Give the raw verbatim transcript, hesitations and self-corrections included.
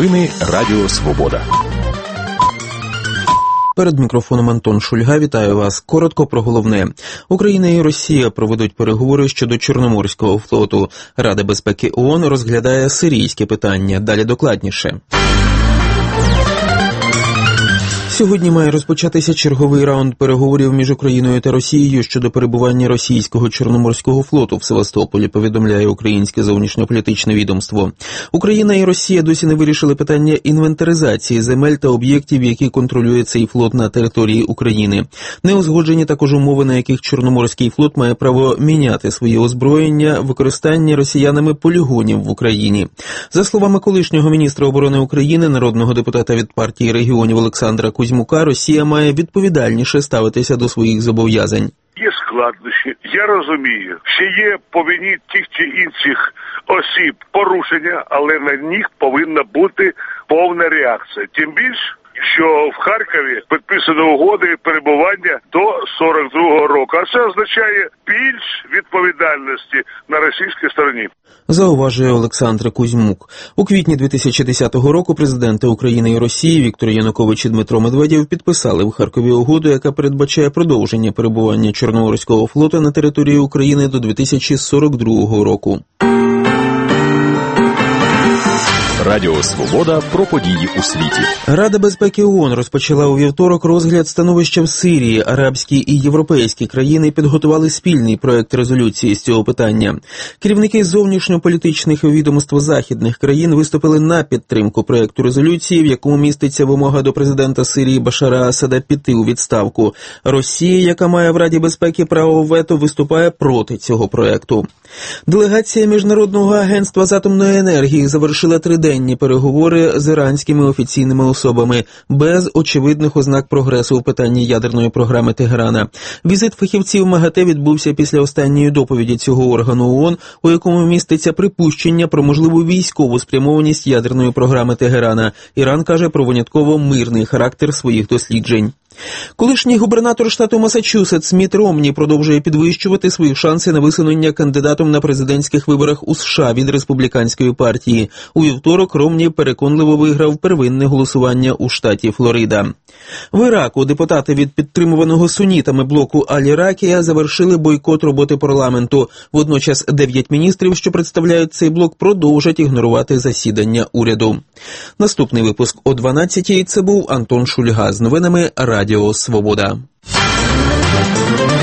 Новини Радіо Свобода. Перед мікрофоном Антон Шульга. Вітаю вас. Коротко про головне. Україна і Росія проведуть переговори щодо Чорноморського флоту. Рада безпеки ООН розглядає сирійське питання. Далі докладніше. Сьогодні має розпочатися черговий раунд переговорів між Україною та Росією щодо перебування російського Чорноморського флоту в Севастополі, повідомляє українське зовнішньополітичне відомство. Україна і Росія досі не вирішили питання інвентаризації земель та об'єктів, які контролює цей флот на території України. Не узгоджені також умови, на яких Чорноморський флот має право міняти своє озброєння, використання росіянами полігонів в Україні. За словами колишнього міністра оборони України, народного депутата від партії регіонів Олександра Кузьмука, Росія має відповідальніше ставитися до своїх зобов'язань. Є складнощі, я розумію, що є по вині тих чи інших осіб порушення, але на них повинна бути повна реакція. Тим більше, що в Харкові підписано угоди перебування до сорок другого року, а це означає більш відповідальності на російській стороні. Зауважує Олександр Кузьмук. У квітні дві тисячі десятого року президенти України і Росії Віктор Янукович і Дмитро Медведєв підписали в Харкові угоду, яка передбачає продовження перебування Чорноморського флоту на території України до дві тисячі сорок другого року. Радіо Свобода про події у світі. Рада безпеки ООН розпочала у вівторок розгляд становища в Сирії. Арабські і європейські країни підготували спільний проект резолюції з цього питання. Керівники зовнішньополітичних відомств західних країн виступили на підтримку проекту резолюції, в якому міститься вимога до президента Сирії Башара Асада піти у відставку. Росія, яка має в Раді безпеки право вето, виступає проти цього проекту. Делегація Міжнародного агентства з атомної енергії завершила триденні переговори з іранськими офіційними особами без очевидних ознак прогресу у питанні ядерної програми Тегерана. Візит фахівців МАГАТЕ відбувся після останньої доповіді цього органу ООН, у якому міститься припущення про можливу військову спрямованість ядерної програми Тегерана. Іран каже про винятково мирний характер своїх досліджень. Колишній губернатор штату Масачусетс Мітт Ромні продовжує підвищувати свої шанси на висунення кандидатом на президентських виборах у США від республіканської партії. У вівторок Ромні переконливо виграв первинне голосування у штаті Флорида. В Іраку депутати від підтримуваного сунітами блоку Аль-Іракія завершили бойкот роботи парламенту. Водночас дев'ять міністрів, що представляють цей блок, продовжать ігнорувати засідання уряду. Наступний випуск о дванадцятій. Це був Антон Шульга з новинами Радіо Свобода.